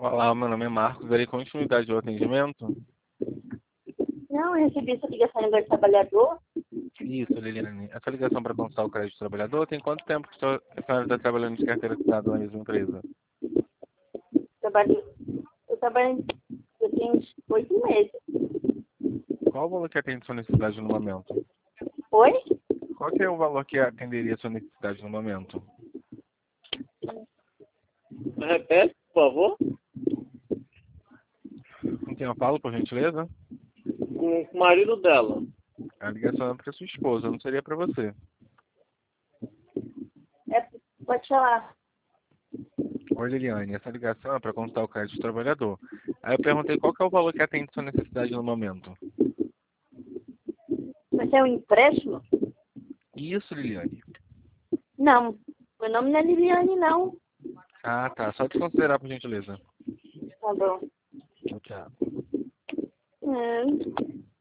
Olá, meu nome é Marcos. Darei continuidade ao atendimento? Não, eu recebi essa ligação do trabalhador. Isso, Liliane. Essa ligação para consultar o crédito do trabalhador, tem quanto tempo que a senhora está trabalhando de carteira assinada na mesma empresa? Eu trabalho, eu tenho uns 8 meses. Qual o valor que atende sua necessidade no momento? Oi? Qual que é o valor que atenderia sua necessidade no momento? Repete, por favor. Com quem eu falo, por gentileza? Com o marido dela. A ligação é para sua esposa, não seria para você. Pode falar. Oi, Liliane. Essa ligação é para consultar o crédito do trabalhador. Aí eu perguntei qual que é o valor que atende sua necessidade no momento. Você é um empréstimo? Isso, Liliane. Não. Meu nome não é Liliane, não. Ah, tá. Só desconsiderar, por gentileza. Tá bom. Tchau, tchau. Hum.